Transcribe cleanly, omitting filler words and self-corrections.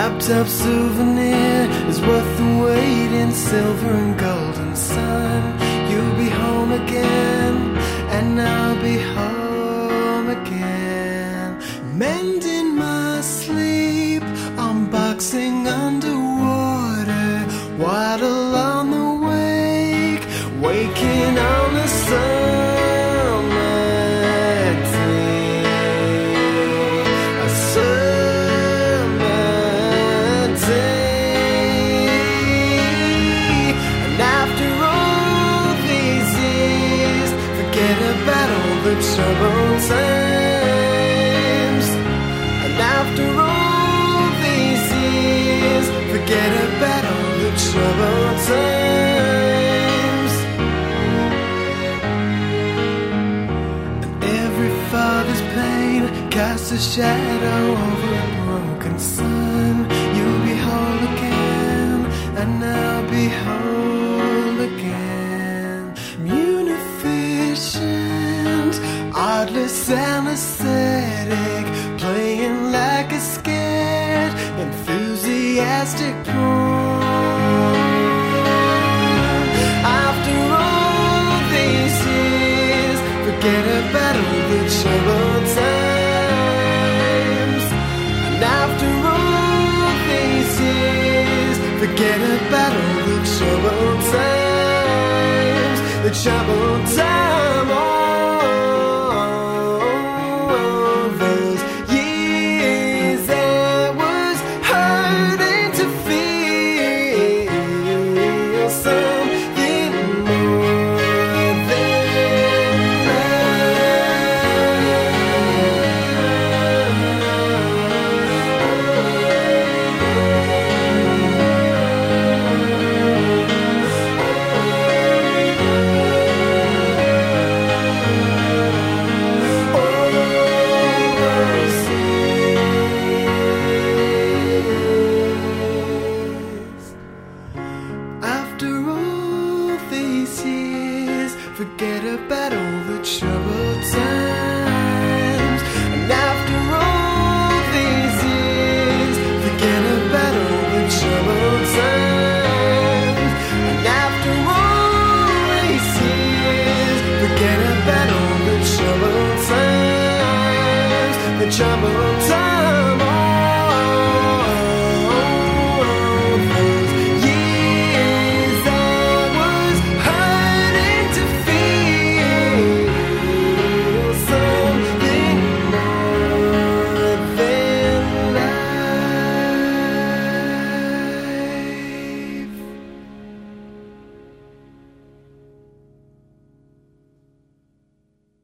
laptop souvenir is worth the wait in silver and golden sun. You'll be home again, and I'll be home again. Mending my sleep, unboxing underwater, waddle on the wake, waking on the summer day. A summer day. And after all these years, forget about all the troubled times. And after all these years, forget about all the troubled times. And every father's pain casts a shadow over a broken son. You'll be whole again, and I'll be whole again. Munificent, artless anesthetic, playing like a scared, enthusiastic pawn. After all these years, forget about all the troubled times. And after all these years, forget about all the troubled times. The troubled time, all those years I was hurting to feel something more than after all these years, forget about all the troubled times. And after all these years, forget about all the troubled times. And after all these years, forget about all the troubled times. The troubled